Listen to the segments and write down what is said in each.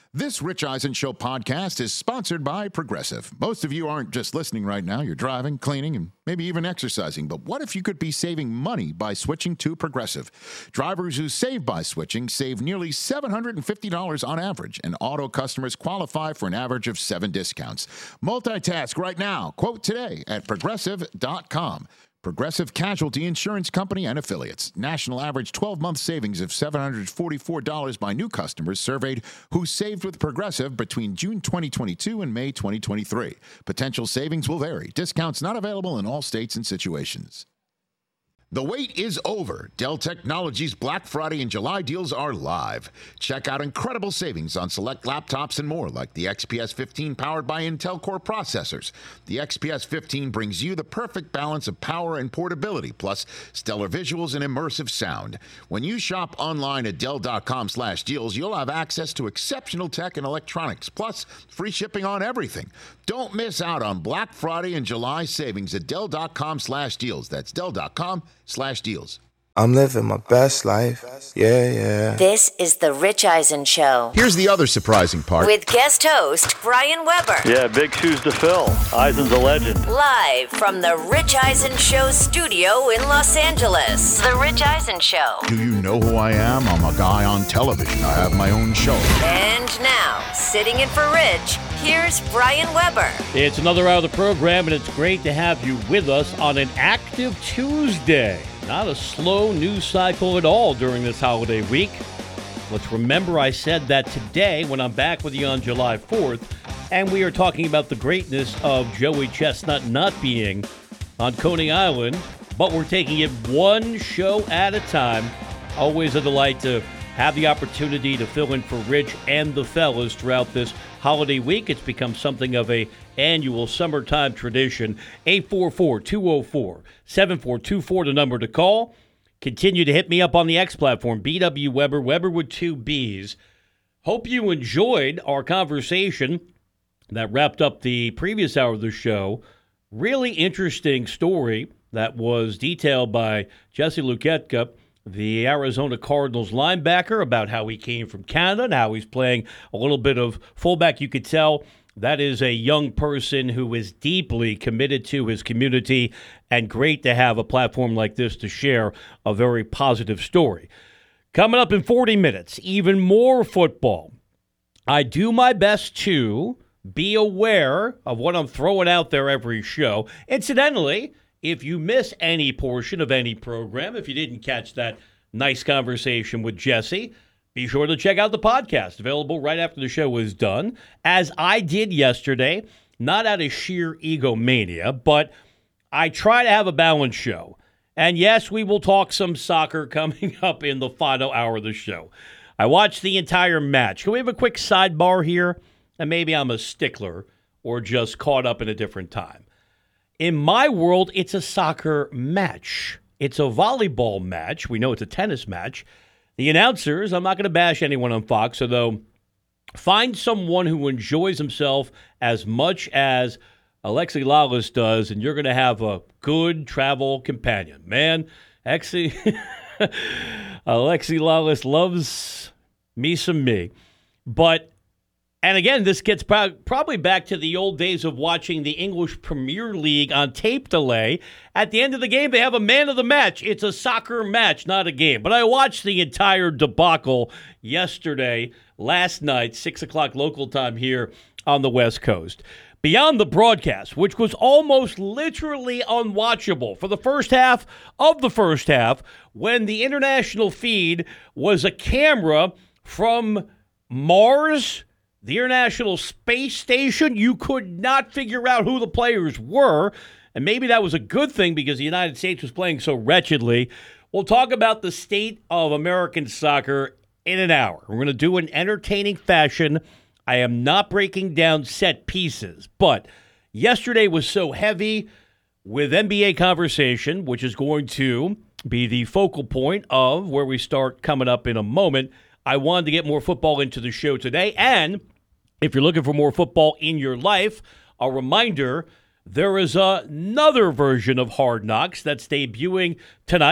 This Rich Eisen Show podcast is sponsored by Progressive. Most of you aren't just listening right now. You're driving, cleaning, and maybe even exercising. But what if you could be saving money by switching to Progressive? Drivers who save by switching save nearly $750 on average, and auto customers qualify for an average of 7 discounts. Multitask right now. Quote today at Progressive.com. Progressive Casualty Insurance Company and Affiliates. National average 12-month savings of $744 by new customers surveyed who saved with Progressive between June 2022 and May 2023. Potential savings will vary. Discounts not available in all states and situations. The wait is over. Dell Technologies Black Friday and July deals are live. Check out incredible savings on select laptops and more, like the XPS 15 powered by Intel Core processors. The XPS 15 brings you the perfect balance of power and portability, plus stellar visuals and immersive sound. When you shop online at Dell.com/deals, you'll have access to exceptional tech and electronics, plus free shipping on everything. Don't miss out on Black Friday and July savings at Dell.com/deals. That's Dell.com/deals. I'm living my best life. Yeah. This is The Rich Eisen Show. Here's the other surprising part. With guest host Brian Weber. Yeah, big shoes to fill. Eisen's a legend. Live from The Rich Eisen Show studio in Los Angeles. The Rich Eisen Show. Do you know who I am? I'm a guy on television. I have my own show. And now, sitting in for Rich, here's Brian Weber. It's another hour of the program, and it's great to have you with us on an active Tuesday. Not a slow news cycle at all during this holiday week. Let's remember I said that today when I'm back with you on July 4th, and we are talking about the greatness of Joey Chestnut not being on Coney Island, but we're taking it one show at a time. Always a delight to have the opportunity to fill in for Rich and the fellas throughout this holiday week. It's become something of a annual summertime tradition. 844-204-7424, the number to call. Continue to hit me up on the X platform, BW Weber, Weber with 2 B's. Hope you enjoyed our conversation that wrapped up the previous hour of the show. Really interesting story that was detailed by Jesse Lukietka, the Arizona Cardinals linebacker, about how he came from Canada and how he's playing a little bit of fullback. You could tell that is a young person who is deeply committed to his community, and great to have a platform like this to share a very positive story. Coming up in 40 minutes, even more football. I do my best to be aware of what I'm throwing out there every show. Incidentally, if you miss any portion of any program, if you didn't catch that nice conversation with Jesse, be sure to check out the podcast, available right after the show is done, as I did yesterday, not out of sheer egomania, but I try to have a balanced show. And yes, we will talk some soccer coming up in the final hour of the show. I watched the entire match. Can we have a quick sidebar here? And maybe I'm a stickler or just caught up in a different time. In my world, it's a soccer match. It's a volleyball match. We know it's a tennis match. The announcers, I'm not going to bash anyone on Fox, although find someone who enjoys himself as much as Alexi Lalas does, and you're going to have a good travel companion. Man, Alexi Lalas loves me some me. But and again, this gets probably back to the old days of watching the English Premier League on tape delay. At the end of the game, they have a man of the match. It's a soccer match, not a game. But I watched the entire debacle yesterday, last night, 6 o'clock local time here on the West Coast. Beyond the broadcast, which was almost literally unwatchable for the first half of the first half, when the international feed was a camera from Mars, the International Space Station. You could not figure out who the players were, and maybe that was a good thing because the United States was playing so wretchedly. We'll talk about the state of American soccer in an hour. We're going to do it in entertaining fashion. I am not breaking down set pieces, but yesterday was so heavy with NBA conversation, which is going to be the focal point of where we start coming up in a moment. I wanted to get more football into the show today, and if you're looking for more football in your life, a reminder, there is another version of Hard Knocks that's debuting tonight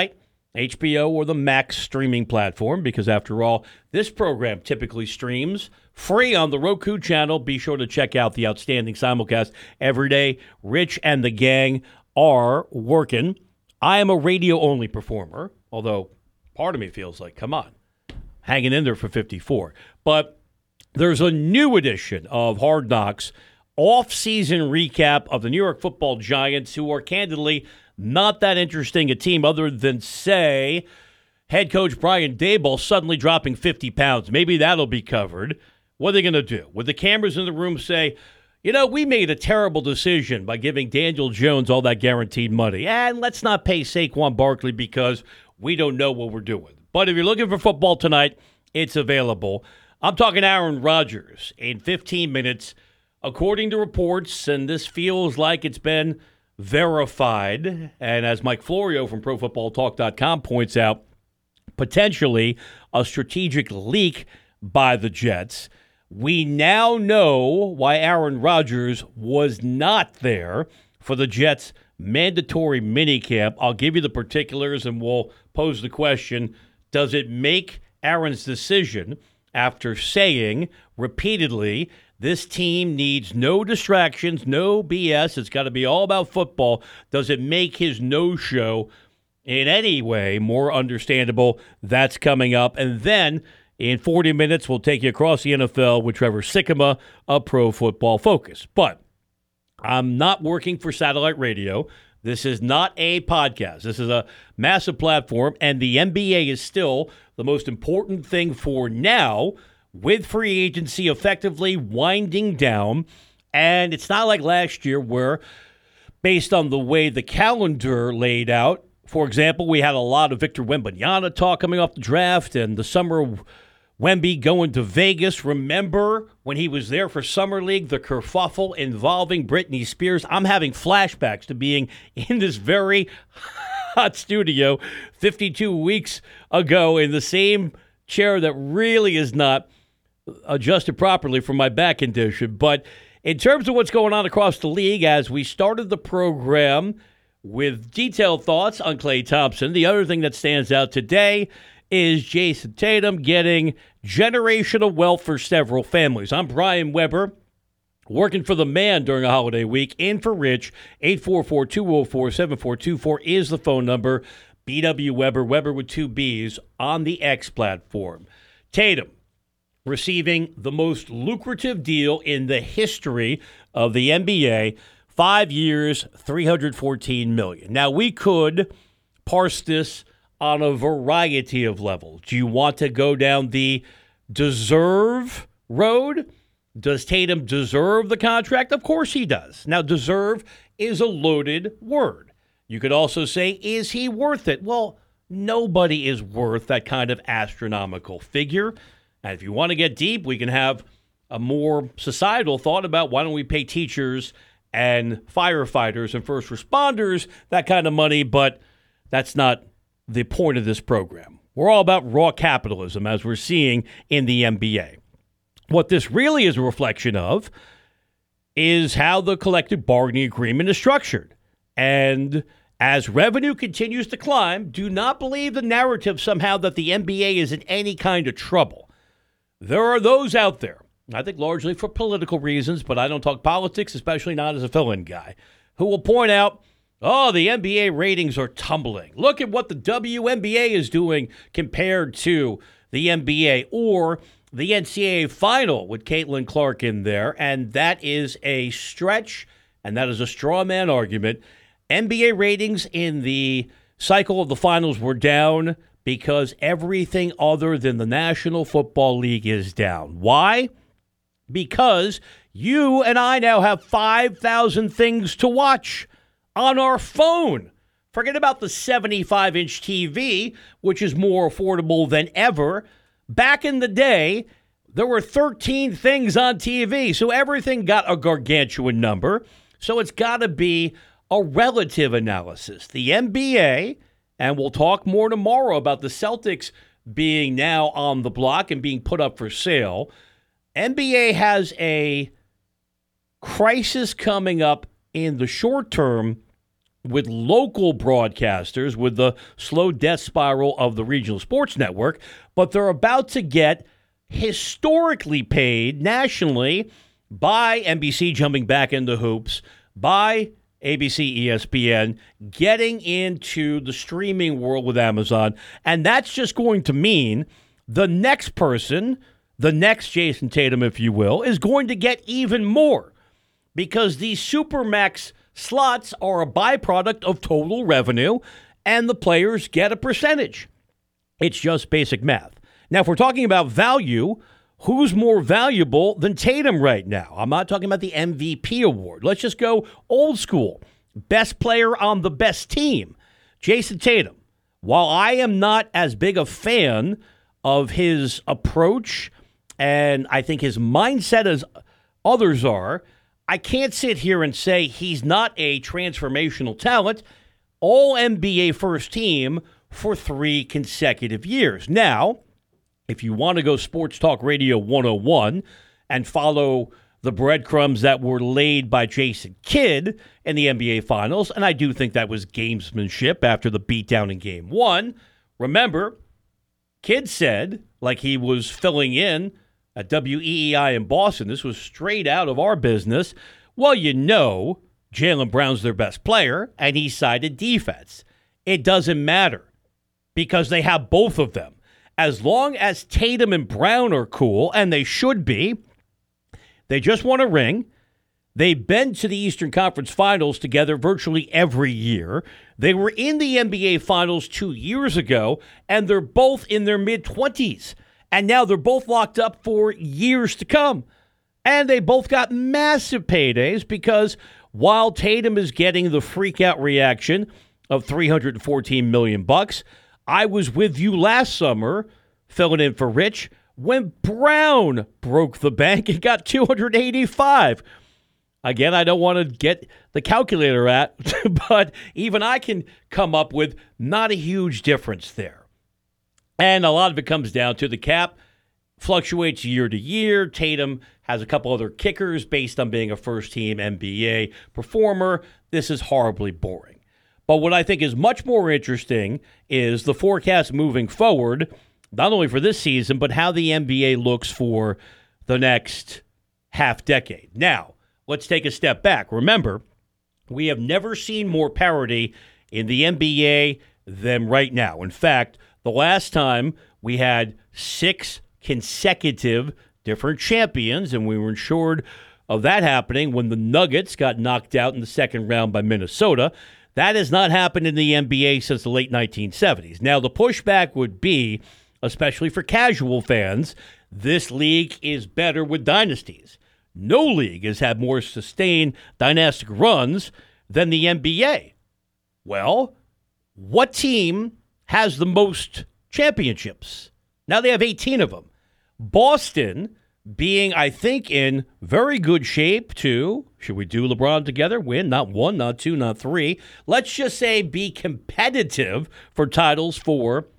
HBO or the Max streaming platform, because after all, this program typically streams free on the Roku channel. Be sure to check out the outstanding simulcast every day. Rich and the gang are working. I am a radio-only performer, although part of me feels like, come on, hanging in there for 54. But there's a new edition of Hard Knocks, off-season recap of the New York Football Giants, who are candidly not that interesting a team other than, say, head coach Brian Daboll suddenly dropping 50 pounds. Maybe that'll be covered. What are they going to do? Would the cameras in the room say, we made a terrible decision by giving Daniel Jones all that guaranteed money, and let's not pay Saquon Barkley because we don't know what we're doing. But if you're looking for football tonight, it's available. I'm talking Aaron Rodgers in 15 minutes. According to reports, and this feels like it's been verified, and as Mike Florio from ProFootballTalk.com points out, potentially a strategic leak by the Jets. We now know why Aaron Rodgers was not there for the Jets' mandatory minicamp. I'll give you the particulars, and we'll pose the question, does it make Aaron's decision after saying repeatedly, this team needs no distractions, no BS. It's got to be all about football. Does it make his no-show in any way more understandable? That's coming up. And then in 40 minutes, we'll take you across the NFL with Trevor Sikkema of Pro Football Focus. But I'm not working for satellite radio. This is not a podcast. This is a massive platform, and the NBA is still the most important thing for now, with free agency effectively winding down. And it's not like last year where, based on the way the calendar laid out, for example, we had a lot of Victor Wembanyama talk coming off the draft and the summer of Wemby going to Vegas. Remember when he was there for Summer League, the kerfuffle involving Britney Spears? I'm having flashbacks to being in this very hot studio 52 weeks ago in the same chair that really is not adjusted properly for my back condition. But in terms of what's going on across the league, as we started the program with detailed thoughts on Klay Thompson, the other thing that stands out today is Jason Tatum getting generational wealth for several families. I'm Brian Weber, working for the man during a holiday week. In for Rich, 844-204-7424 is the phone number. BW Weber, Weber with two B's, on the X platform. Tatum receiving the most lucrative deal in the history of the NBA, 5 years, $314 million. Now, we could parse this on a variety of levels. Do you want to go down the deserve road? Does Tatum deserve the contract? Of course he does. Now, deserve is a loaded word. You could also say, is he worth it? Well, nobody is worth that kind of astronomical figure. And if you want to get deep, we can have a more societal thought about why don't we pay teachers and firefighters and first responders that kind of money, but that's not the point of this program. We're all about raw capitalism, as we're seeing in the NBA. What this really is a reflection of is how the collective bargaining agreement is structured. And as revenue continues to climb, do not believe the narrative somehow that the NBA is in any kind of trouble. There are those out there, I think largely for political reasons, but I don't talk politics, especially not as a fill-in guy, who will point out, oh, the NBA ratings are tumbling. Look at what the WNBA is doing compared to the NBA, or the NCAA final with Caitlin Clark in there, and that is a stretch, and that is a straw man argument. NBA ratings in the cycle of the finals were down because everything other than the National Football League is down. Why? Because you and I now have 5,000 things to watch on our phone. Forget about the 75-inch TV, which is more affordable than ever. Back in the day, there were 13 things on TV, so everything got a gargantuan number. So it's got to be a relative analysis. The NBA, and we'll talk more tomorrow about the Celtics being now on the block and being put up for sale. NBA has a crisis coming up in the short term with local broadcasters with the slow death spiral of the regional sports network, but they're about to get historically paid nationally by NBC jumping back into hoops, by ABC, ESPN, getting into the streaming world with Amazon. And that's just going to mean the next person, the next Jason Tatum, if you will, is going to get even more because these Supermax slots are a byproduct of total revenue and the players get a percentage. It's just basic math. Now, if we're talking about value, who's more valuable than Tatum right now? I'm not talking about the MVP award. Let's just go old school. Best player on the best team. Jason Tatum. While I am not as big a fan of his approach and I think his mindset as others are, I can't sit here and say he's not a transformational talent. All NBA first team for 3 consecutive years. Now, if you want to go Sports Talk Radio 101 and follow the breadcrumbs that were laid by Jason Kidd in the NBA Finals, and I do think that was gamesmanship after the beatdown in Game 1, remember, Kidd said, like he was filling in at WEEI in Boston, this was straight out of our business, well, you know Jaylen Brown's their best player, and he cited defense. It doesn't matter because they have both of them. As long as Tatum and Brown are cool, and they should be, they just won a ring. They've been to the Eastern Conference Finals together virtually every year. They were in the NBA Finals 2 years ago, and they're both in their mid-20s. And now they're both locked up for years to come. And they both got massive paydays because while Tatum is getting the freak-out reaction of $314 million, I was with you last summer, filling in for Rich, when Brown broke the bank and got $285. Again, I don't want to get the calculator at, but even I can come up with not a huge difference there. And a lot of it comes down to the cap fluctuates year to year. Tatum has a couple other kickers based on being a first-team NBA performer. This is horribly boring. But what I think is much more interesting is the forecast moving forward, not only for this season, but how the NBA looks for the next half decade. Now, let's take a step back. Remember, we have never seen more parity in the NBA than right now. In fact, the last time we had 6 consecutive different champions, and we were assured of that happening when the Nuggets got knocked out in the second round by Minnesota. That has not happened in the NBA since the late 1970s. Now, the pushback would be, especially for casual fans, this league is better with dynasties. No league has had more sustained dynastic runs than the NBA. Well, what team has the most championships? Now they have 18 of them. Boston being, I think, in very good shape to, should we do LeBron together? Win, not 1, not 2, not 3. Let's just say be competitive for titles for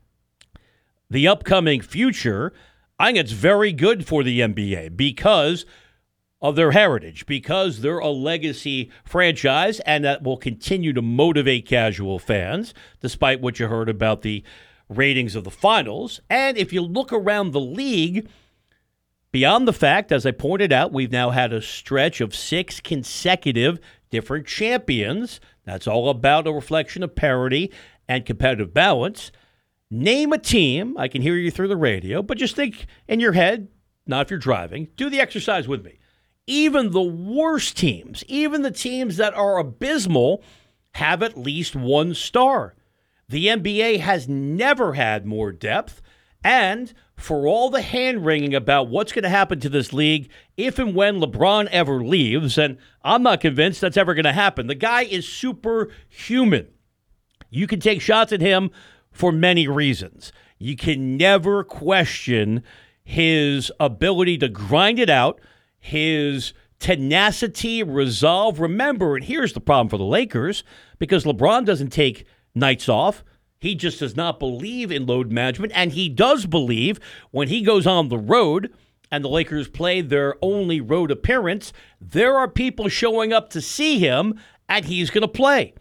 the upcoming future. I think it's very good for the NBA because of their heritage, because they're a legacy franchise, and that will continue to motivate casual fans, despite what you heard about the ratings of the finals. And if you look around the league, beyond the fact, as I pointed out, we've now had a stretch of 6 consecutive different champions. That's all about a reflection of parity and competitive balance. Name a team. I can hear you through the radio, but just think in your head, not if you're driving. Do the exercise with me. Even the worst teams, even the teams that are abysmal, have at least 1 star. The NBA has never had more depth, and for all the hand-wringing about what's going to happen to this league if and when LeBron ever leaves, and I'm not convinced that's ever going to happen. The guy is superhuman. You can take shots at him for many reasons. You can never question his ability to grind it out, his tenacity, resolve. Remember, and here's the problem for the Lakers, because LeBron doesn't take nights off. He just does not believe in load management, and he does believe when he goes on the road and the Lakers play their only road appearance, there are people showing up to see him, and he's going to play.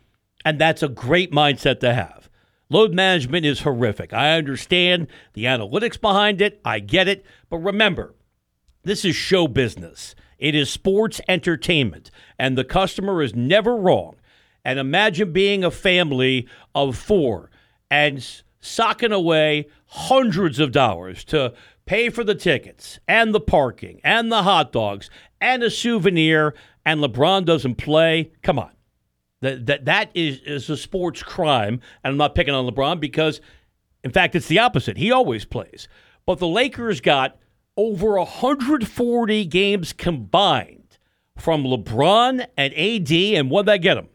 And that's a great mindset to have. Load management is horrific. I understand the analytics behind it. I get it. But remember, this is show business. It is sports entertainment. And the customer is never wrong. And imagine being a family of 4 and socking away hundreds of dollars to pay for the tickets and the parking and the hot dogs and a souvenir, and LeBron doesn't play. Come on. That is a sports crime, and I'm not picking on LeBron because, in fact, it's the opposite. He always plays. But the Lakers got over 140 games combined from LeBron and AD, and what'd that get them?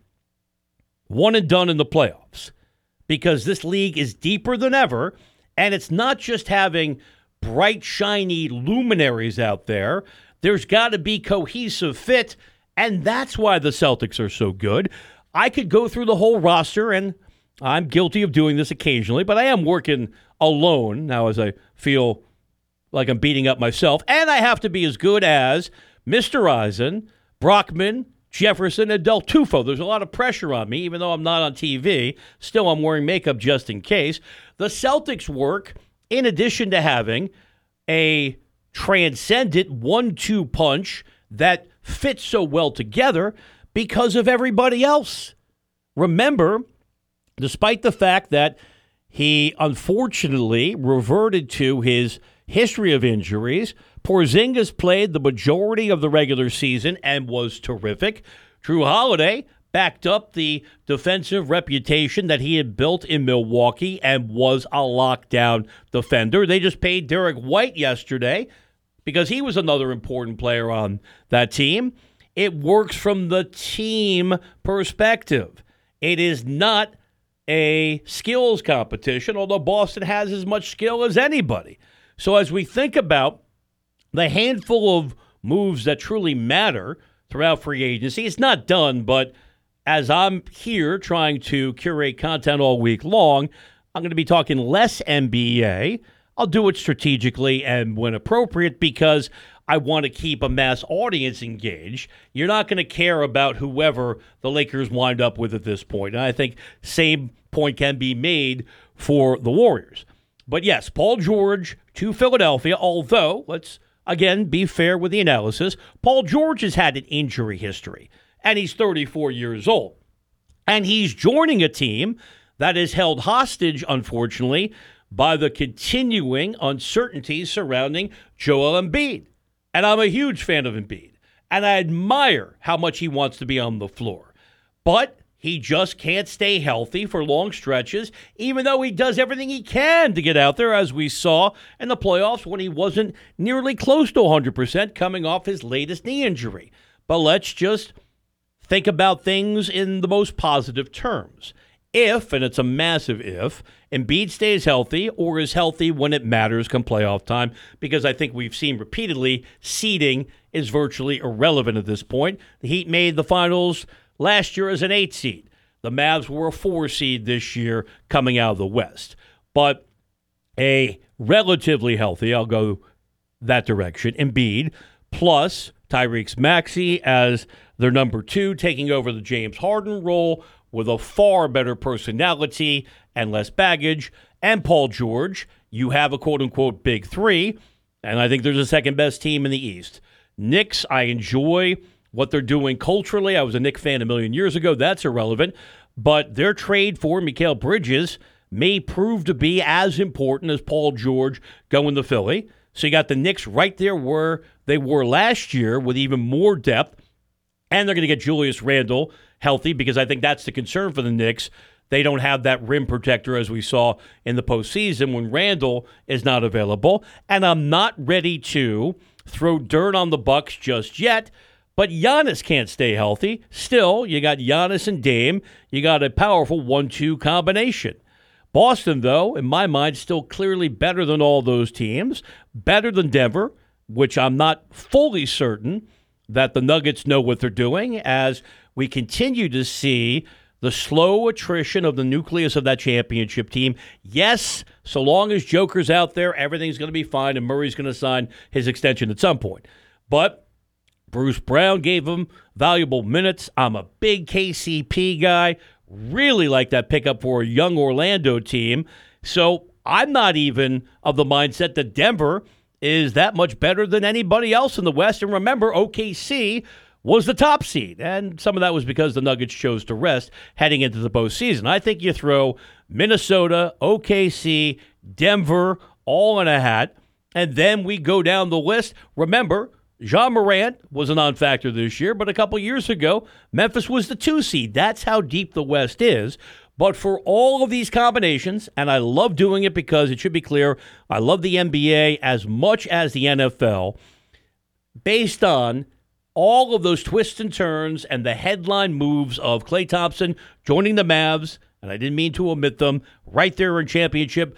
One and done in the playoffs. Because this league is deeper than ever, and it's not just having bright, shiny luminaries out there. There's got to be cohesive fit, and that's why the Celtics are so good. I could go through the whole roster, and I'm guilty of doing this occasionally, but I am working alone now as I feel like I'm beating up myself, and I have to be as good as Mr. Eisen, Brockman, Jefferson, and Del Tufo. There's a lot of pressure on me, even though I'm not on TV. Still, I'm wearing makeup just in case. The Celtics work, in addition to having a transcendent 1-2 punch that fits so well together because of everybody else. Remember, despite the fact that he unfortunately reverted to his history of injuries, Porzingis played the majority of the regular season and was terrific. Drew Holiday backed up the defensive reputation that he had built in Milwaukee and was a lockdown defender. They just paid Derek White yesterday because he was another important player on that team. It works from the team perspective. It is not a skills competition, although Boston has as much skill as anybody. So as we think about the handful of moves that truly matter throughout free agency, it's not done, but as I'm here trying to curate content all week long, I'm going to be talking less NBA. I'll do it strategically and when appropriate because I want to keep a mass audience engaged. You're not going to care about whoever the Lakers wind up with at this point. And I think same point can be made for the Warriors. But yes, Paul George to Philadelphia, although let's again be fair with the analysis. Paul George has had an injury history, and he's 34 years old. And he's joining a team that is held hostage, unfortunately, by the continuing uncertainties surrounding Joel Embiid. And I'm a huge fan of Embiid, and I admire how much he wants to be on the floor. But he just can't stay healthy for long stretches, even though he does everything he can to get out there, as we saw in the playoffs when he wasn't nearly close to 100% coming off his latest knee injury. But let's just think about things in the most positive terms. If, and it's a massive if, Embiid stays healthy or is healthy when it matters come playoff time, because I think we've seen repeatedly seeding is virtually irrelevant at this point. The Heat made the finals last year as an 8 seed. The Mavs were a 4 seed this year coming out of the West. But a relatively healthy, I'll go that direction, Embiid, plus Tyrese Maxey as their number 2, taking over the James Harden role with a far better personality and less baggage, and Paul George, you have a quote-unquote big 3, and I think there's a second-best team in the East. Knicks, I enjoy what they're doing culturally. I was a Knicks fan a million years ago. That's irrelevant. But their trade for Mikal Bridges may prove to be as important as Paul George going to Philly. So you got the Knicks right there where they were last year with even more depth, and they're going to get Julius Randle healthy because I think that's the concern for the Knicks. They don't have that rim protector as we saw in the postseason when Randle is not available. And I'm not ready to throw dirt on the Bucks just yet, but Giannis can't stay healthy. Still, you got Giannis and Dame. You got a powerful 1-2 combination. Boston, though, in my mind, still clearly better than all those teams, better than Denver, which I'm not fully certain that the Nuggets know what they're doing as we continue to see the slow attrition of the nucleus of that championship team. Yes, so long as Joker's out there, everything's going to be fine, and Murray's going to sign his extension at some point. But Bruce Brown gave him valuable minutes. I'm a big KCP guy. really like that pickup for a young Orlando team. So I'm not even of the mindset that Denver is that much better than anybody else in the West. And remember, OKC was the top seed, and some of that was because the Nuggets chose to rest heading into the postseason. I think you throw Minnesota, OKC, Denver all in a hat, and then we go down the list. Remember, Ja Morant was a non-factor this year, but a couple years ago, Memphis was the 2 seed. That's how deep the West is. But for all of these combinations, and I love doing it because it should be clear, I love the NBA as much as the NFL, based on all of those twists and turns and the headline moves of Klay Thompson joining the Mavs, and I didn't mean to omit them, right there in championship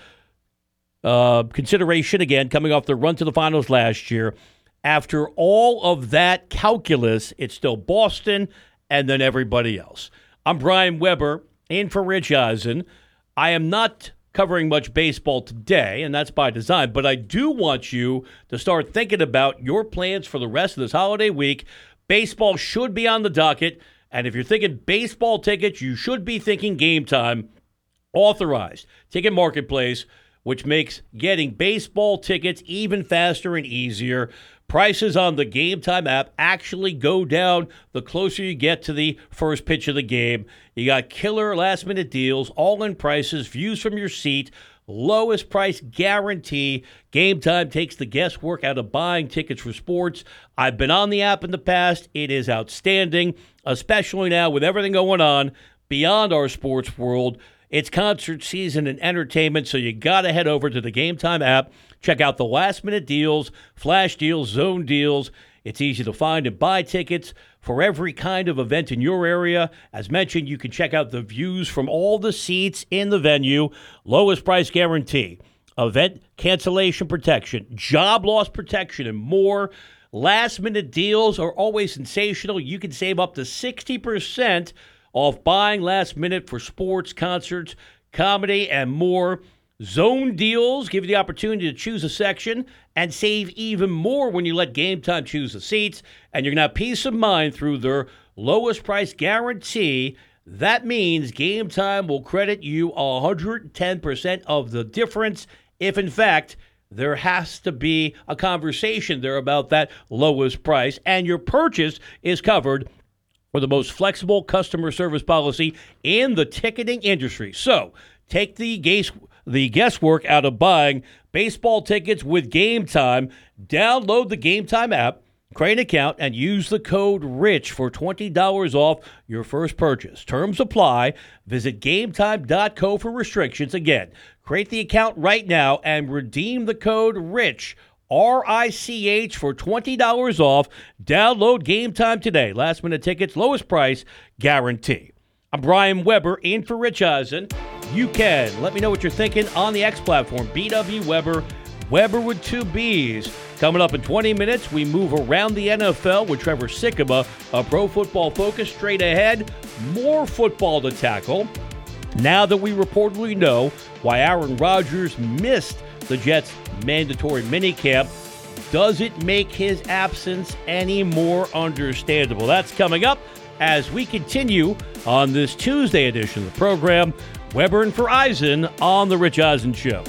consideration again, coming off the run to the finals last year. After all of that calculus, it's still Boston and then everybody else. I'm Brian Weber, in for Rich Eisen. I am not covering much baseball today, and that's by design, but I do want you to start thinking about your plans for the rest of this holiday week. Baseball should be on the docket, and if you're thinking baseball tickets, you should be thinking Game Time. Authorized Ticket Marketplace, which makes getting baseball tickets even faster and easier. Prices on the Game Time app actually go down the closer you get to the first pitch of the game. You got killer last-minute deals, all-in prices, views from your seat, lowest price guarantee. Game Time takes the guesswork out of buying tickets for sports. I've been on the app in the past. It is outstanding, especially now with everything going on beyond our sports world. It's concert season and entertainment, so you got to head over to the Game Time app. Check out the last-minute deals, flash deals, zone deals. It's easy to find and buy tickets for every kind of event in your area. As mentioned, you can check out the views from all the seats in the venue, lowest price guarantee, event cancellation protection, job loss protection, and more. Last-minute deals are always sensational. You can save up to 60% off buying last minute for sports, concerts, comedy, and more. Zone deals give you the opportunity to choose a section and save even more when you let Game Time choose the seats. And you're going to have peace of mind through their lowest price guarantee. That means Game Time will credit you 110% of the difference if, in fact, there has to be a conversation there about that lowest price. And your purchase is covered for the most flexible customer service policy in the ticketing industry. So take the guesswork out of buying baseball tickets with Game Time. Download the Game Time app, create an account, and use the code RICH for $20 off your first purchase. Terms apply. Visit GameTime.co for restrictions. Again, create the account right now and redeem the code RICH. RICH for $20 off. Download Game Time today. Last minute tickets, lowest price guarantee. I'm Brian Weber, in for Rich Eisen. You can let me know what you're thinking on the X platform. BW Weber, Weber with 2 B's. Coming up in 20 minutes, we move around the NFL with Trevor Sikkema, a Pro Football Focus. Straight ahead, more football to tackle. Now that we reportedly know why Aaron Rodgers missed the Jets' mandatory minicamp, does it make his absence any more understandable? That's coming up as we continue on this Tuesday edition of the program. Weber and for Eisen on The Rich Eisen Show.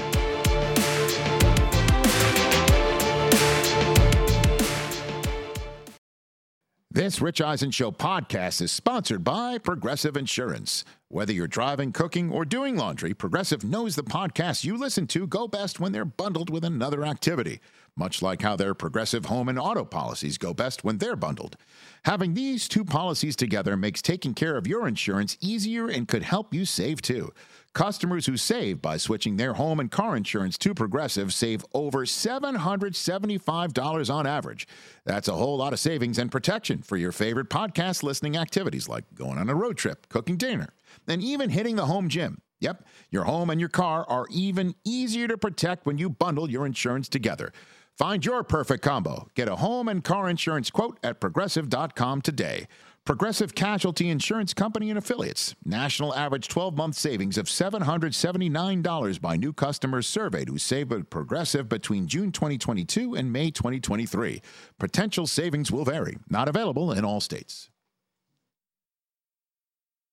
This Rich Eisen Show podcast is sponsored by Progressive Insurance. Whether you're driving, cooking, or doing laundry, Progressive knows the podcasts you listen to go best when they're bundled with another activity, much like how their Progressive home and auto policies go best when they're bundled. Having these two policies together makes taking care of your insurance easier and could help you save too. Customers who save by switching their home and car insurance to Progressive save over $775 on average. That's a whole lot of savings and protection for your favorite podcast listening activities like going on a road trip, cooking dinner, and even hitting the home gym. Yep, your home and your car are even easier to protect when you bundle your insurance together. Find your perfect combo. Get a home and car insurance quote at Progressive.com today. Progressive Casualty Insurance Company and Affiliates. National average 12-month savings of $779 by new customers surveyed who saved with Progressive between June 2022 and May 2023. Potential savings will vary. Not available in all states.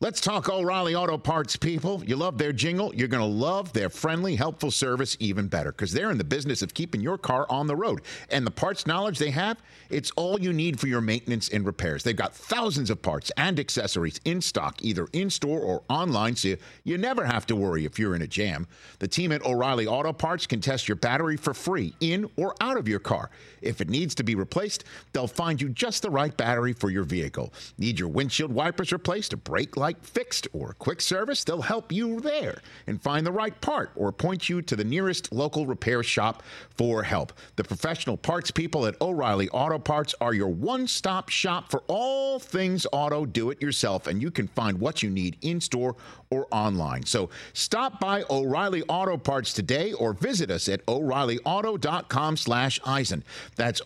Let's talk O'Reilly Auto Parts, people. You love their jingle. You're going to love their friendly, helpful service even better because they're in the business of keeping your car on the road. And the parts knowledge they have, it's all you need for your maintenance and repairs. They've got thousands of parts and accessories in stock, either in-store or online, so you never have to worry if you're in a jam. The team at O'Reilly Auto Parts can test your battery for free in or out of your car. If it needs to be replaced, they'll find you just the right battery for your vehicle. Need your windshield wipers replaced, a brake light fixed, or a quick service? They'll help you there and find the right part or point you to the nearest local repair shop for help. The professional parts people at O'Reilly Auto Parts are your one-stop shop for all things auto do-it-yourself, and you can find what you need in-store or online. So stop by O'Reilly Auto Parts today or visit us at O'ReillyAuto.com/Eisen. That's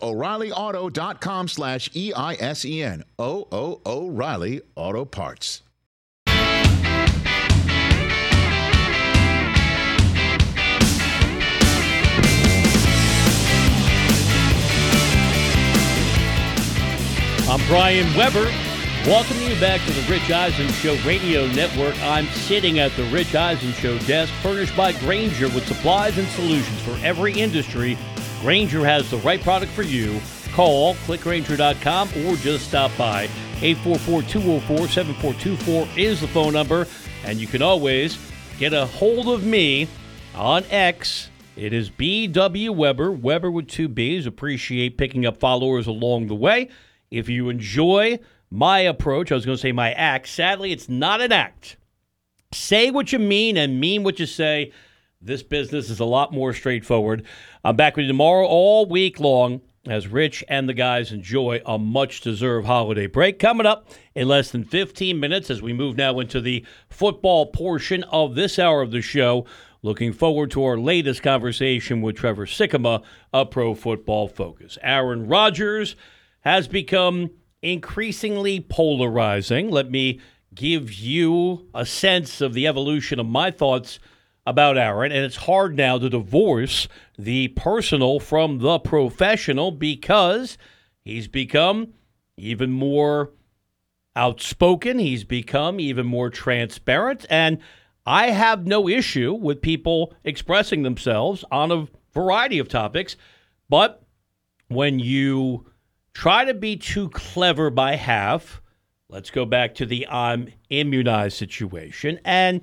O'ReillyAuto.com/EISEN. O'Reilly Auto Parts. I'm Brian Weber. Welcome you back to the Rich Eisen Show Radio Network. I'm sitting at the Rich Eisen Show desk, furnished by Grainger with supplies and solutions for every industry. Grainger has the right product for you. Call, clickgrainger.com, or just stop by. 844-204-7424 is the phone number, and you can always get a hold of me on X. It is BW Weber, Weber with 2 B's. Appreciate picking up followers along the way. If you enjoy my approach, I was going to say my act. Sadly, it's not an act. Say what you mean and mean what you say. This business is a lot more straightforward. I'm back with you tomorrow all week long as Rich and the guys enjoy a much-deserved holiday break. Coming up in less than 15 minutes as we move now into the football portion of this hour of the show. Looking forward to our latest conversation with Trevor Sikkema of Pro Football Focus. Aaron Rodgers has become increasingly polarizing. Let me give you a sense of the evolution of my thoughts about Aaron. And it's hard now to divorce the personal from the professional because he's become even more outspoken. He's become even more transparent. And I have no issue with people expressing themselves on a variety of topics. But when you try to be too clever by half, let's go back to the I'm immunized situation, and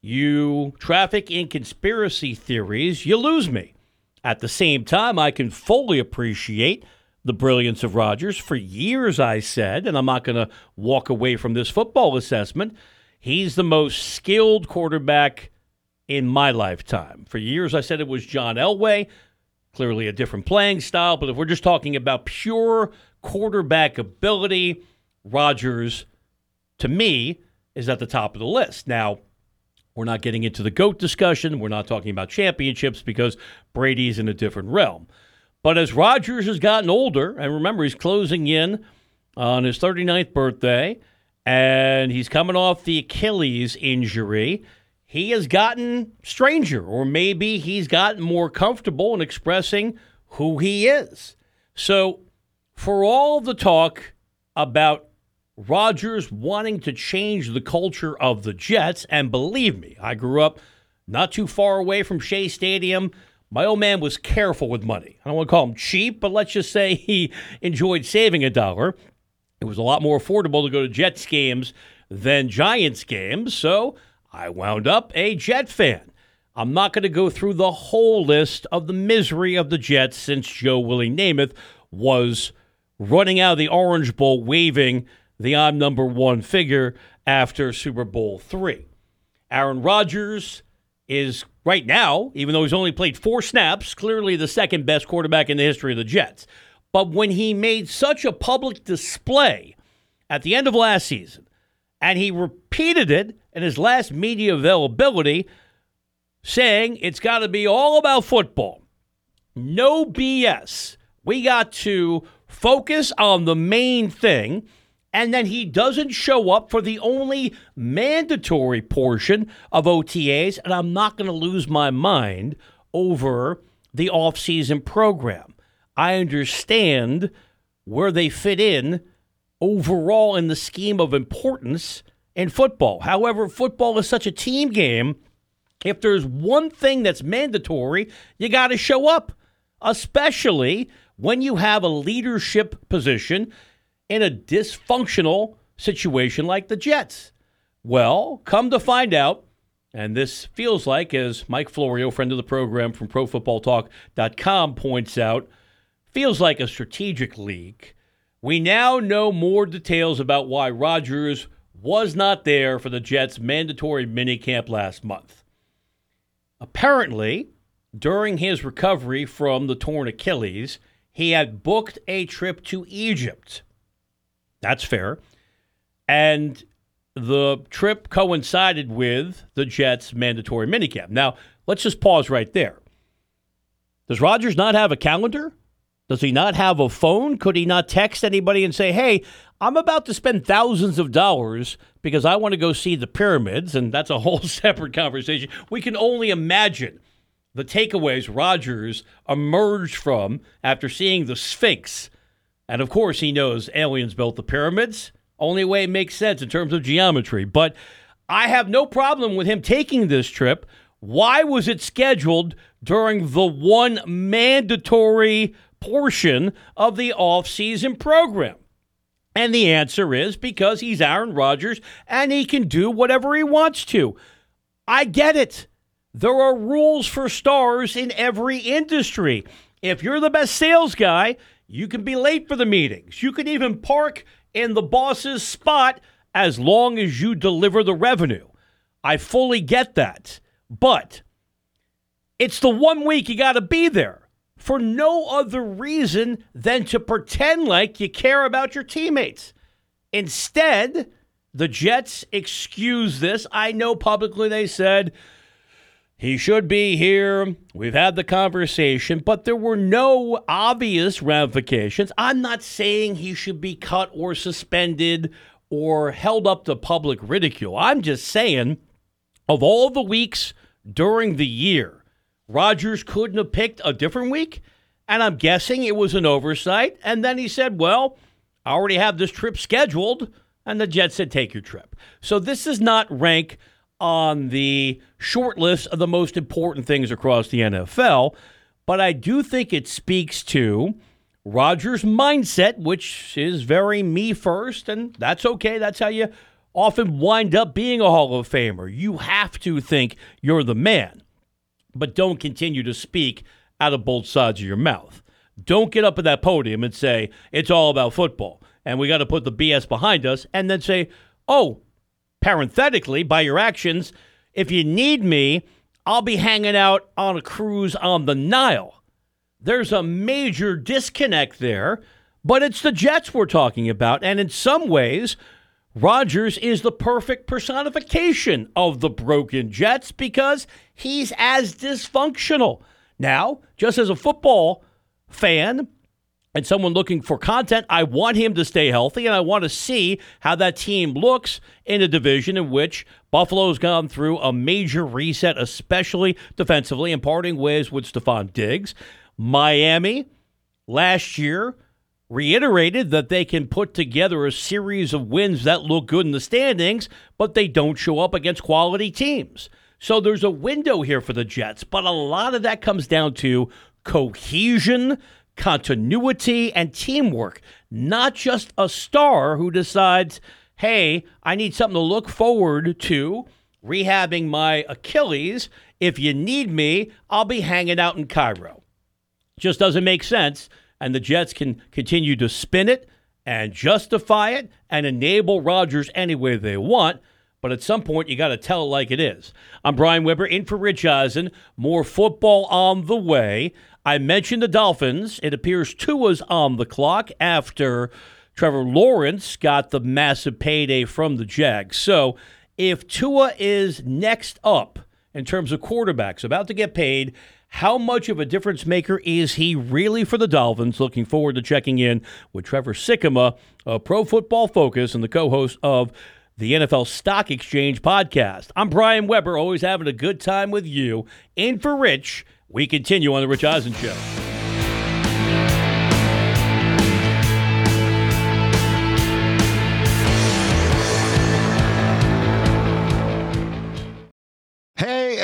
you traffic in conspiracy theories, you lose me. At the same time, I can fully appreciate the brilliance of Rodgers. For years I said, and I'm not going to walk away from this football assessment, he's the most skilled quarterback in my lifetime. For years I said it was John Elway. Clearly a different playing style, but if we're just talking about pure quarterback ability, Rodgers, to me, is at the top of the list. Now, we're not getting into the GOAT discussion. We're not talking about championships because Brady's in a different realm. But as Rodgers has gotten older, and remember, he's closing in on his 39th birthday, and he's coming off the Achilles injury, he has gotten stranger, or maybe he's gotten more comfortable in expressing who he is. So for all the talk about Rodgers wanting to change the culture of the Jets, and believe me, I grew up not too far away from Shea Stadium. My old man was careful with money. I don't want to call him cheap, but let's just say he enjoyed saving $1. It was a lot more affordable to go to Jets games than Giants games, so I wound up a Jet fan. I'm not going to go through the whole list of the misery of the Jets since Joe Willie Namath was running out of the Orange Bowl waving the I'm number one figure after Super Bowl III. Aaron Rodgers is right now, even though he's only played 4 snaps, clearly the second best quarterback in the history of the Jets. But when he made such a public display at the end of last season, and he repeated it in his last media availability, saying it's got to be all about football. No BS. We got to focus on the main thing, and then he doesn't show up for the only mandatory portion of OTAs, and I'm not going to lose my mind over the offseason program. I understand where they fit in overall in the scheme of importance in football. However, football is such a team game. If there's one thing that's mandatory, you got to show up, especially when you have a leadership position in a dysfunctional situation like the Jets. Well, come to find out, and this feels like, as Mike Florio, friend of the program from ProFootballTalk.com, points out, feels like a strategic leak. We now know more details about why Rodgers was not there for the Jets' mandatory minicamp last month. Apparently, during his recovery from the torn Achilles, he had booked a trip to Egypt. That's fair. And the trip coincided with the Jets' mandatory minicamp. Now, let's just pause right there. Does Rodgers not have a calendar? Does he not have a phone? Could he not text anybody and say, hey, I'm about to spend thousands of dollars because I want to go see the pyramids? And that's a whole separate conversation. We can only imagine the takeaways Rodgers emerged from after seeing the Sphinx. And, of course, he knows aliens built the pyramids. Only way it makes sense in terms of geometry. But I have no problem with him taking this trip. Why was it scheduled during the one mandatory portion of the off-season program? And the answer is because he's Aaron Rodgers and he can do whatever he wants to. I get it. There are rules for stars in every industry. If you're the best sales guy, you can be late for the meetings. You can even park in the boss's spot as long as you deliver the revenue. I fully get that. But it's the 1 week you got to be there for no other reason than to pretend like you care about your teammates. Instead, the Jets excuse this. I know publicly they said, he should be here. We've had the conversation, but there were no obvious ramifications. I'm not saying he should be cut or suspended or held up to public ridicule. I'm just saying, of all the weeks during the year, Rodgers couldn't have picked a different week, and I'm guessing it was an oversight. And then he said, well, I already have this trip scheduled, and the Jets said, take your trip. So this does not rank on the short list of the most important things across the NFL, but I do think it speaks to Rodgers' mindset, which is very me first, and that's okay. That's how you often wind up being a Hall of Famer. You have to think you're the man, but don't continue to speak out of both sides of your mouth. Don't get up at that podium and say, it's all about football, and we got to put the BS behind us, and then say, oh, parenthetically, by your actions, if you need me, I'll be hanging out on a cruise on the Nile. There's a major disconnect there, but it's the Jets we're talking about. And in some ways, Rodgers is the perfect personification of the broken Jets because he's as dysfunctional. Now, just as a football fan and someone looking for content, I want him to stay healthy, and I want to see how that team looks in a division in which Buffalo's gone through a major reset, especially defensively, and parting ways with Stephon Diggs. Miami, last year, reiterated that they can put together a series of wins that look good in the standings, but they don't show up against quality teams. So there's a window here for the Jets, but a lot of that comes down to cohesion, continuity, and teamwork, not just a star who decides, hey, I need something to look forward to, rehabbing my Achilles. If you need me, I'll be hanging out in Cairo. Just doesn't make sense, and the Jets can continue to spin it and justify it and enable Rodgers any way they want, but at some point you got to tell it like it is. I'm Brian Weber, in for Rich Eisen. More football on the way. I mentioned the Dolphins. It appears Tua's on the clock after Trevor Lawrence got the massive payday from the Jags. So if Tua is next up in terms of quarterbacks about to get paid, how much of a difference maker is he really for the Dolphins? Looking forward to checking in with Trevor Sikkema of Pro Football Focus and the co-host of the NFL Stock Exchange podcast. I'm Brian Weber, always having a good time with you. In for Rich. We continue on The Rich Eisen Show.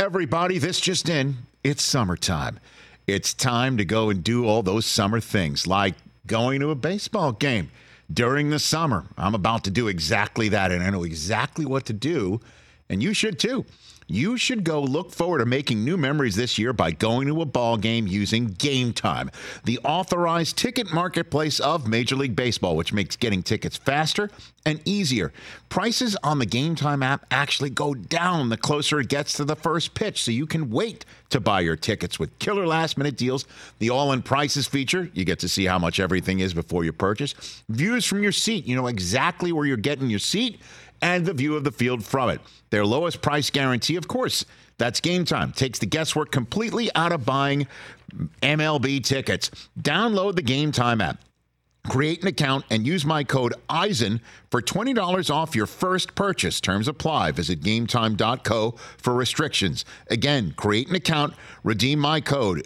everybody, this just in. It's summertime. It's time to go and do all those summer things, like going to a baseball game during the summer. I'm about to do exactly that, and I know exactly what to do, and you should too. You should go look forward to making new memories this year by going to a ball game using Game Time, the authorized ticket marketplace of Major League Baseball, which makes getting tickets faster and easier. Prices on the Game Time app actually go down the closer it gets to the first pitch, so you can wait to buy your tickets with killer last-minute deals. The all-in prices feature, you get to see how much everything is before you purchase. Views from your seat, you know exactly where you're getting your seat, and the view of the field from it. Their lowest price guarantee, of course, that's Game Time. Takes the guesswork completely out of buying MLB tickets. Download the Game Time app. Create an account and use my code EISEN for $20 off your first purchase. Terms apply. Visit GameTime.co for restrictions. Again, create an account, redeem my code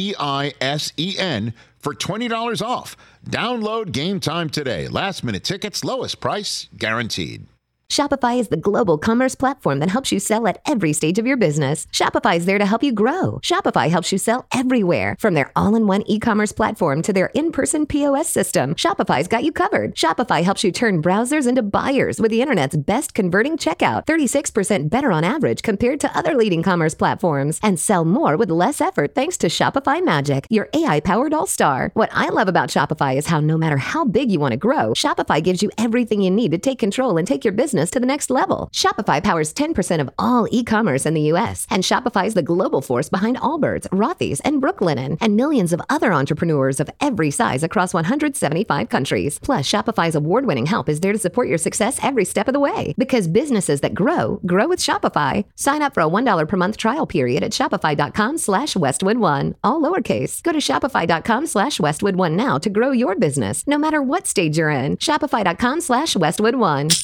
EISEN for $20 off. Download Game Time today. Last minute tickets, lowest price guaranteed. Shopify is the global commerce platform that helps you sell at every stage of your business. Shopify is there to help you grow. Shopify helps you sell everywhere, from their all-in-one e-commerce platform to their in-person POS system. Shopify's got you covered. Shopify helps you turn browsers into buyers with the internet's best converting checkout, 36% better on average compared to other leading commerce platforms, and sell more with less effort thanks to Shopify Magic, your AI-powered all-star. What I love about Shopify is how no matter how big you want to grow, Shopify gives you everything you need to take control and take your business to the next level. Shopify powers 10% of all e-commerce in the U.S., and Shopify is the global force behind Allbirds, Rothy's, and Brooklinen, and millions of other entrepreneurs of every size across 175 countries. Plus, Shopify's award-winning help is there to support your success every step of the way. Because businesses that grow with Shopify. Sign up for a $1 per month trial period at shopify.com/Westwood1, all lowercase. Go to shopify.com/Westwood1 now to grow your business, no matter what stage you're in. Shopify.com/Westwood1.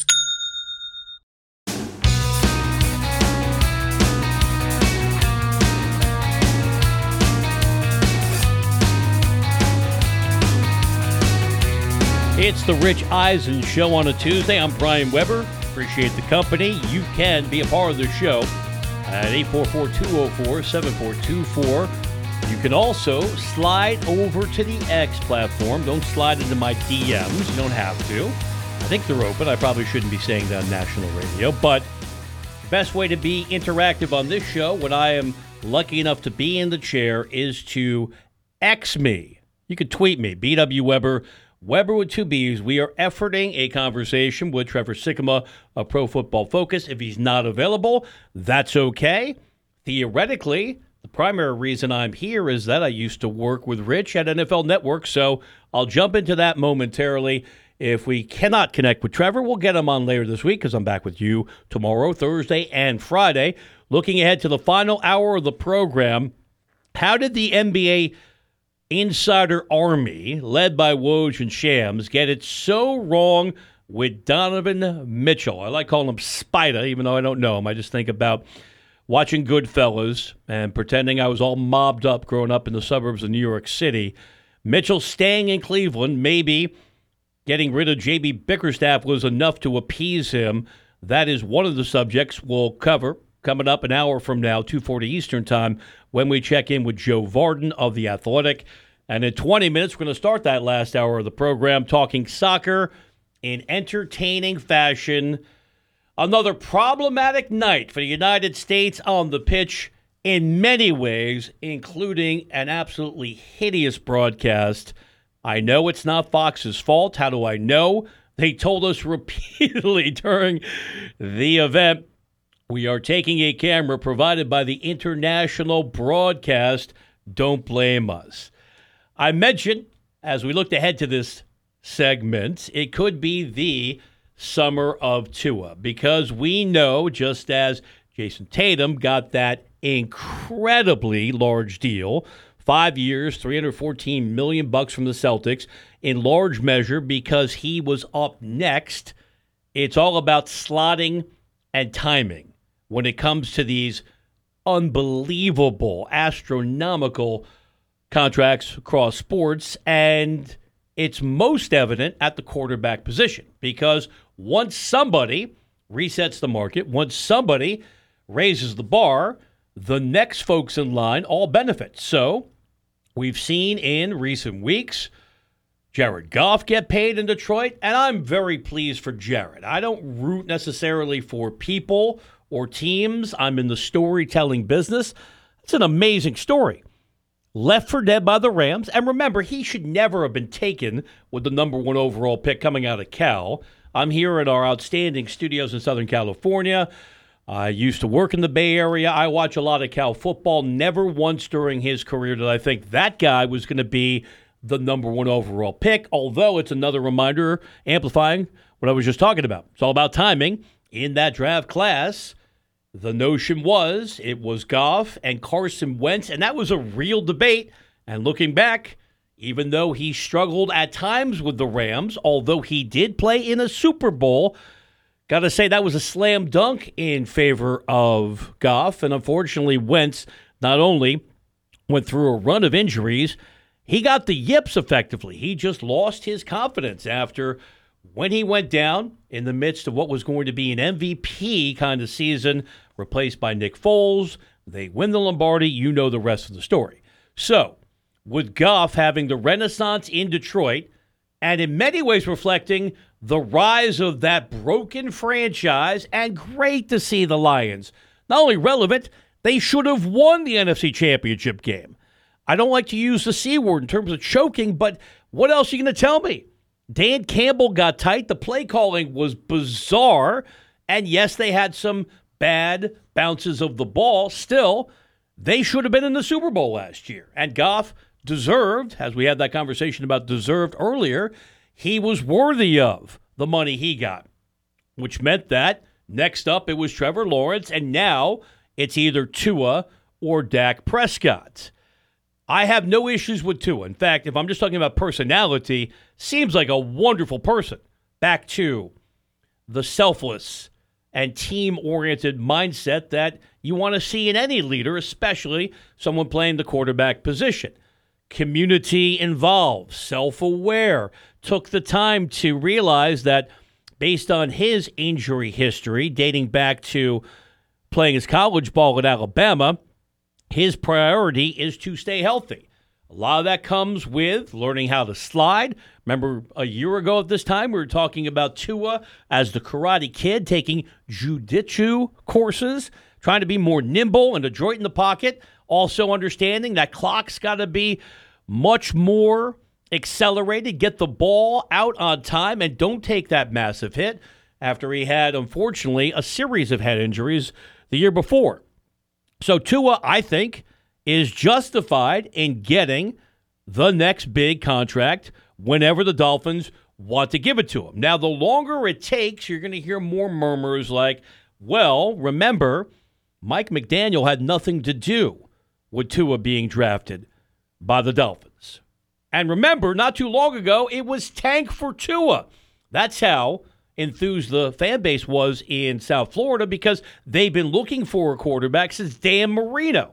It's the Rich Eisen Show on a Tuesday. I'm Brian Weber. Appreciate the company. You can be a part of the show at 844-204-7424. You can also slide over to the X platform. Don't slide into my DMs. You don't have to. I think they're open. I probably shouldn't be saying that on national radio. But the best way to be interactive on this show, when I am lucky enough to be in the chair, is to X me. You can tweet me, BW Weber. Weber with two B's. We are efforting a conversation with Trevor Sikkema of Pro Football Focus. If he's not available, that's okay. Theoretically, the primary reason I'm here is that I used to work with Rich at NFL Network, so I'll jump into that momentarily. If we cannot connect with Trevor, we'll get him on later this week because I'm back with you tomorrow, Thursday, and Friday. Looking ahead to the final hour of the program, how did the NBA Insider Army, led by Woj and Shams, get it so wrong with Donovan Mitchell? I like calling him Spider, even though I don't know him. I just think about watching Goodfellas and pretending I was all mobbed up growing up in the suburbs of New York City. Mitchell staying in Cleveland, maybe getting rid of J.B. Bickerstaff was enough to appease him. That is one of the subjects we'll cover coming up an hour from now, 2:40 Eastern Time, when we check in with Joe Vardon of The Athletic. And in 20 minutes, we're going to start that last hour of the program talking soccer in entertaining fashion. Another problematic night for the United States on the pitch in many ways, including an absolutely hideous broadcast. I know it's not Fox's fault. How do I know? They told us repeatedly during the event. We are taking a camera provided by the International Broadcast. Don't blame us. I mentioned, as we looked ahead to this segment, it could be the summer of Tua, because we know, just as Jason Tatum got that incredibly large deal, 5 years, $314 million from the Celtics, in large measure because he was up next. It's all about slotting and timing when it comes to these unbelievable, astronomical contracts across sports, and it's most evident at the quarterback position, because once somebody resets the market, once somebody raises the bar, the next folks in line all benefit. So we've seen in recent weeks Jared Goff get paid in Detroit, and I'm very pleased for Jared. I don't root necessarily for people or teams. I'm in the storytelling business. It's an amazing story. Left for dead by the Rams. And remember, he should never have been taken with the number 1 overall pick coming out of Cal. I'm here at our outstanding studios in Southern California. I used to work in the Bay Area. I watch a lot of Cal football. Never once during his career did I think that guy was going to be the number 1 overall pick, although it's another reminder amplifying what I was just talking about. It's all about timing. In that draft class, the notion was it was Goff and Carson Wentz, and that was a real debate. And looking back, even though he struggled at times with the Rams, although he did play in a Super Bowl, got to say that was a slam dunk in favor of Goff. And unfortunately, Wentz not only went through a run of injuries, he got the yips effectively. He just lost his confidence after when he went down in the midst of what was going to be an MVP kind of season, replaced by Nick Foles. They win the Lombardi. You know the rest of the story. So, with Goff having the renaissance in Detroit, and in many ways reflecting the rise of that broken franchise, and great to see the Lions. Not only relevant, they should have won the NFC Championship game. I don't like to use the C word in terms of choking, but what else are you going to tell me? Dan Campbell got tight. The play calling was bizarre. And yes, they had some bad bounces of the ball. Still, they should have been in the Super Bowl last year. And Goff deserved, as we had that conversation about deserved earlier, he was worthy of the money he got, which meant that next up it was Trevor Lawrence, and now it's either Tua or Dak Prescott. I have no issues with Tua. In fact, if I'm just talking about personality, seems like a wonderful person. Back to the selfless and team-oriented mindset that you want to see in any leader, especially someone playing the quarterback position. Community involved, self-aware, took the time to realize that based on his injury history, dating back to playing his college ball at Alabama, his priority is to stay healthy. A lot of that comes with learning how to slide. Remember, a year ago at this time, we were talking about Tua as the Karate Kid, taking jiu-jitsu courses, trying to be more nimble and adroit in the pocket. Also understanding that clock's got to be much more accelerated, get the ball out on time, and don't take that massive hit after he had, unfortunately, a series of head injuries the year before. So Tua, I think, is justified in getting the next big contract whenever the Dolphins want to give it to him. Now, the longer it takes, you're going to hear more murmurs like, well, remember, Mike McDaniel had nothing to do with Tua being drafted by the Dolphins. And remember, not too long ago, it was tank for Tua. That's how enthused the fan base was in South Florida, because they've been looking for a quarterback since Dan Marino.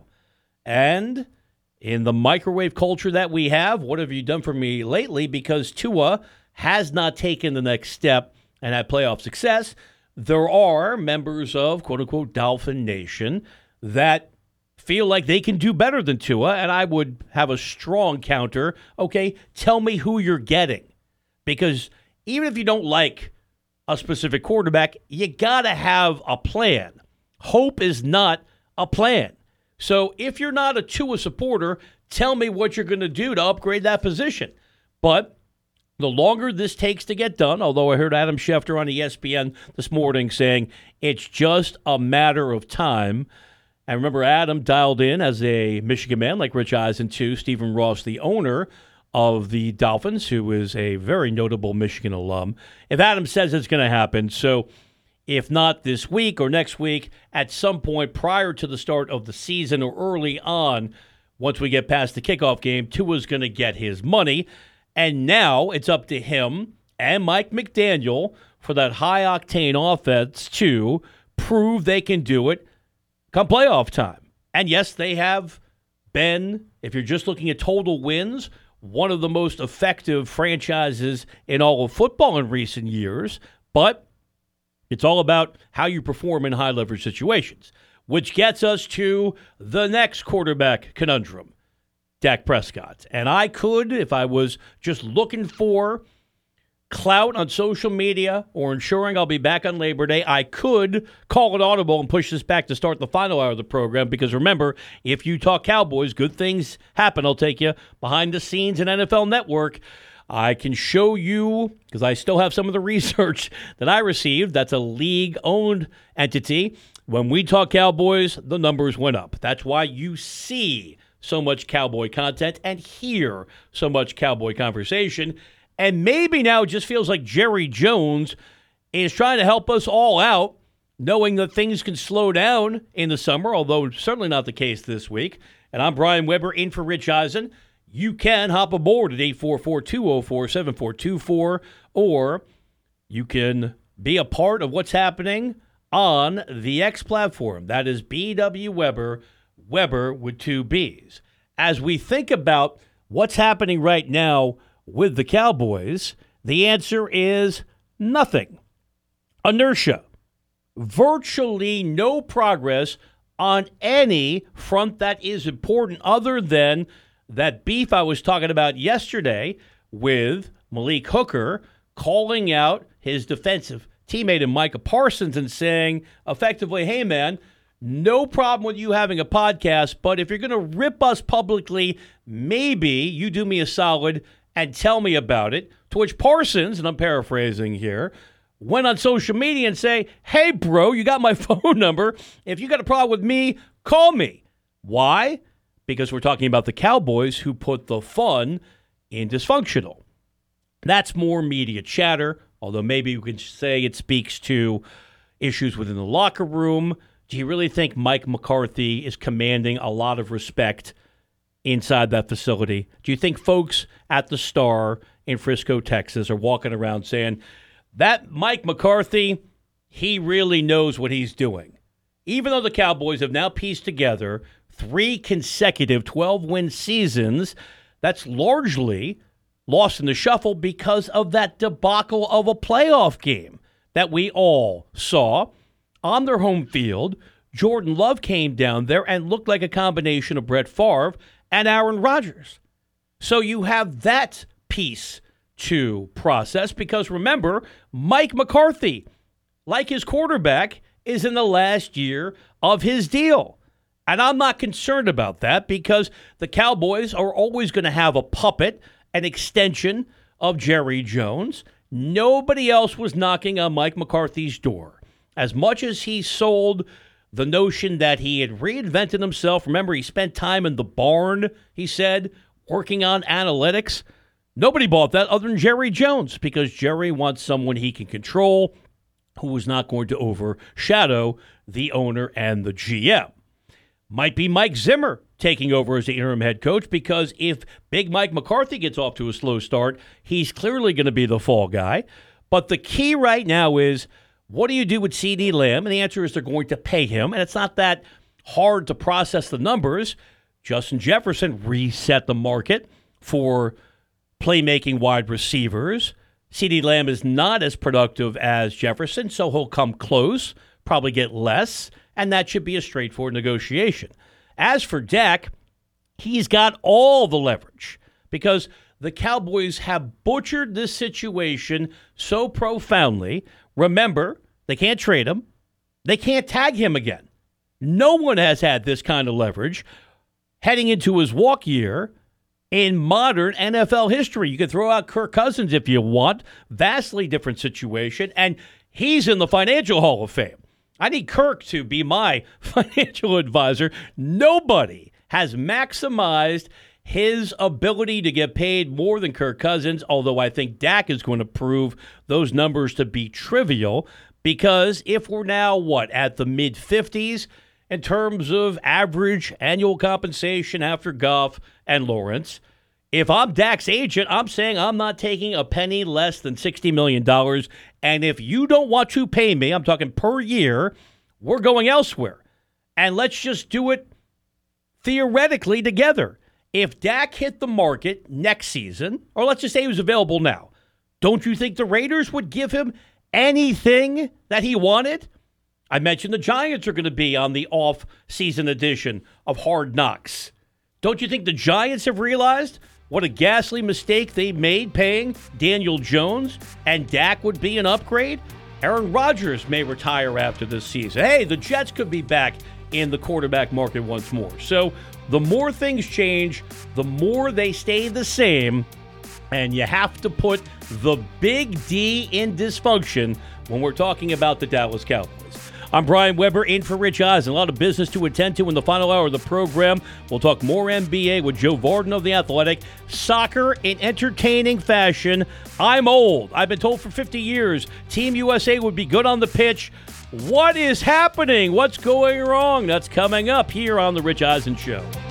And in the microwave culture that we have, what have you done for me lately? Because Tua has not taken the next step and had playoff success, there are members of quote-unquote Dolphin Nation that feel like they can do better than Tua, and I would have a strong counter. Okay, tell me who you're getting. Because even if you don't like a specific quarterback, you got to have a plan. Hope is not a plan. So if you're not a Tua supporter, tell me what you're going to do to upgrade that position. But the longer this takes to get done, although I heard Adam Schefter on ESPN this morning saying it's just a matter of time. And remember, Adam dialed in as a Michigan man like Rich Eisen too, Stephen Ross, the owner of the Dolphins, who is a very notable Michigan alum. If Adam says it's going to happen, so if not this week or next week, at some point prior to the start of the season or early on, once we get past the kickoff game, Tua's going to get his money. And now it's up to him and Mike McDaniel for that high-octane offense to prove they can do it come playoff time. And yes, they have been, if you're just looking at total wins, one of the most effective franchises in all of football in recent years, but it's all about how you perform in high-leverage situations. which gets us to the next quarterback conundrum, Dak Prescott. And I could, if I was just looking for clout on social media or ensuring I'll be back on Labor Day, I could call it audible and push this back to start the final hour of the program, because remember, if you talk Cowboys, good things happen. I'll take you behind the scenes in NFL Network. I can show you, because I still have some of the research that I received. That's a league-owned entity. When we talk Cowboys, the numbers went up. That's why you see so much Cowboy content and hear so much Cowboy conversation. And maybe now it just feels like Jerry Jones is trying to help us all out, knowing that things can slow down in the summer, although certainly not the case this week. And I'm Brian Weber in for Rich Eisen. You can hop aboard at 844-204-7424, or you can be a part of what's happening on the X platform. That is BW Weber, Weber with 2 B's. As we think about what's happening right now with the Cowboys, the answer is nothing. Inertia. Virtually no progress on any front that is important, other than that beef I was talking about yesterday with Malik Hooker calling out his defensive teammate in Micah Parsons and saying effectively, hey man, no problem with you having a podcast, but if you're going to rip us publicly, maybe you do me a solid and tell me about it. To which Parsons, and I'm paraphrasing here, went on social media and say, hey, bro, you got my phone number. If you got a problem with me, call me. Why? Because we're talking about the Cowboys, who put the fun in dysfunctional. That's more media chatter, although maybe you could say it speaks to issues within the locker room. Do you really think Mike McCarthy is commanding a lot of respect inside that facility? Do you think folks at the Star in Frisco, Texas are walking around saying, that Mike McCarthy, he really knows what he's doing? Even though the Cowboys have now pieced together 3 consecutive 12-win seasons, that's largely lost in the shuffle because of that debacle of a playoff game that we all saw on their home field. Jordan Love came down there and looked like a combination of Brett Favre and Aaron Rodgers. So you have that piece to process, because remember, Mike McCarthy, like his quarterback, is in the last year of his deal. And I'm not concerned about that, because the Cowboys are always going to have a puppet, an extension of Jerry Jones. Nobody else was knocking on Mike McCarthy's door. As much as he sold the notion that he had reinvented himself, remember, he spent time in the barn, he said, working on analytics. Nobody bought that other than Jerry Jones, because Jerry wants someone he can control, who is not going to overshadow the owner and the GM. Might be Mike Zimmer taking over as the interim head coach, because if Big Mike McCarthy gets off to a slow start, he's clearly going to be the fall guy. But the key right now is, what do you do with CeeDee Lamb? And the answer is they're going to pay him, and it's not that hard to process the numbers. Justin Jefferson reset the market for playmaking wide receivers. CeeDee Lamb is not as productive as Jefferson, so he'll come close, probably get less, and that should be a straightforward negotiation. As for Dak, he's got all the leverage, because the Cowboys have butchered this situation so profoundly. Remember, they can't trade him. They can't tag him again. No one has had this kind of leverage heading into his walk year in modern NFL history. You can throw out Kirk Cousins if you want. Vastly different situation. And he's in the Financial Hall of Fame. I need Kirk to be my financial advisor. Nobody has maximized his ability to get paid more than Kirk Cousins, although I think Dak is going to prove those numbers to be trivial, because if we're now, at the mid-50s in terms of average annual compensation after Goff and Lawrence, if I'm Dak's agent, I'm saying I'm not taking a penny less than $60 million, and if you don't want to pay me, I'm talking per year, we're going elsewhere. And let's just do it theoretically together. If Dak hit the market next season, or let's just say he was available now, don't you think the Raiders would give him anything that he wanted? I mentioned the Giants are going to be on the off-season edition of Hard Knocks. Don't you think the Giants have realized what a ghastly mistake they made paying Daniel Jones, and Dak would be an upgrade? Aaron Rodgers may retire after this season. Hey, the Jets could be back in the quarterback market once more. So the more things change, the more they stay the same, and you have to put the big D in dysfunction when we're talking about the Dallas Cowboys. I'm Brian Weber, in for Rich Eisen. A lot of business to attend to in the final hour of the program. We'll talk more NBA with Joe Vardon of The Athletic. Soccer in entertaining fashion. I'm old. I've been told for 50 years Team USA would be good on the pitch. What is happening? What's going wrong? That's coming up here on The Rich Eisen Show.